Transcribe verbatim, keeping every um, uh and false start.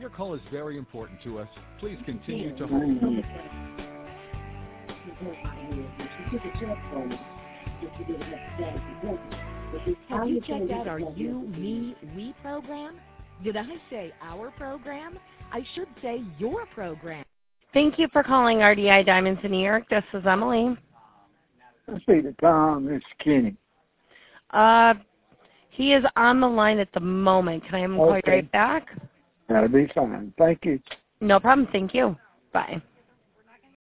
your call is very important to us. Please continue to hold. Have you checked out our You, Me, We program? Did I say our program? I should say your program. Thank you for calling R D I Diamonds in New York. This is Emily. Let's see the Tom. It's Kenny. Uh, he is on the line at the moment. Can I have him call you right back? That'll be fine. Thank you. No problem. Thank you. Bye.